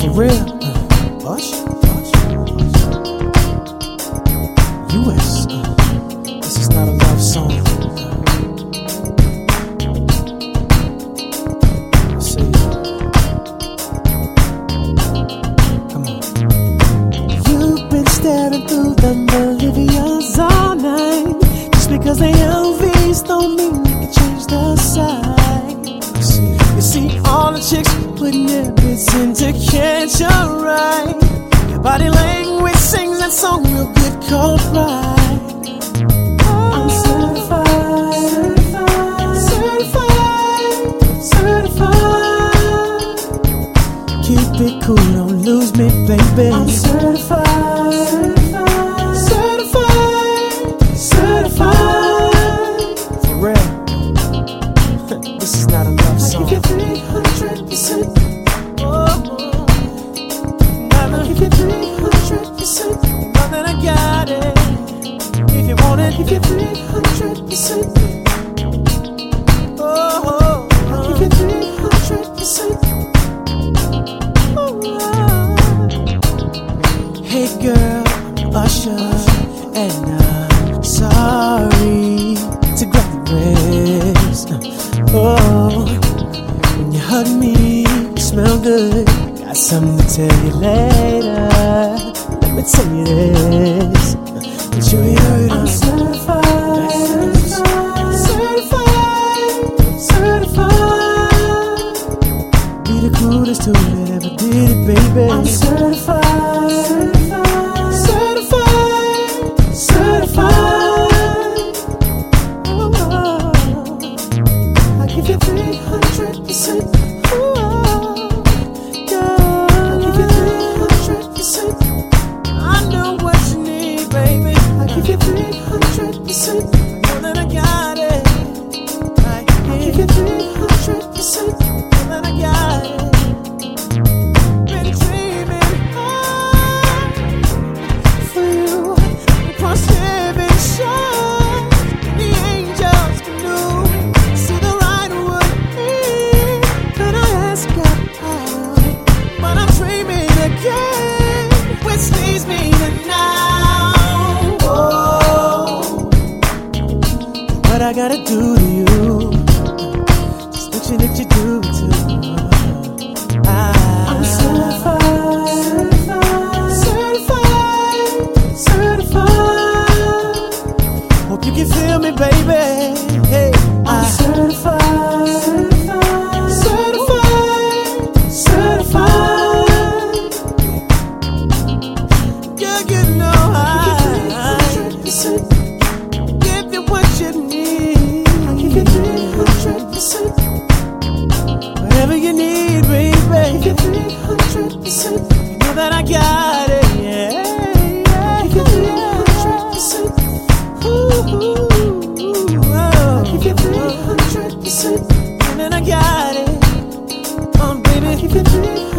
For real. Bush. US. This is not a love song. Let's see. Come on. You've been staring through the Bolivians all night. Just because they LVs don't mean you can change the side. You see all the chicks putting their bits into catch a ride. Your body language sings that song real good called Pride. I'm certified, certified. Keep it cool, don't lose me, baby. I'm certified, certified. For real. This is not a love song. I give you 300%. I give you 300%. Know that I got it. If you want it, give you 300%. Oh, I give you 300%. Hey girl, I'm Usher, and I'm sorry to grab the wrist. Oh, when you hug me, you smell good. Got something to tell you later. Let me tell you this. Make sure you heard I'm certified, certified. Be the coolest dude that ever did it, baby. I'm certified, certified. Oh, I give you 300%. I give you 300%. Know that I got it. I give you 300%. Know that I got it. Been dreaming hard for you across heaven shores. The angels can do. See the right word here. Can I ask God out? But I'm dreaming again, which leaves me tonight. What I gotta do to you, just make sure that you do it too. I'm certified, certified. Hope you can feel me, baby. Hey, I'm certified, certified. Girl, you know I give you what you need. I give you 300%. Whatever you need, baby. I give you 300%. You know that I got it, yeah. I give you 300%. Ooh, I give you 300%. And then I got it. Baby, I give you 300%.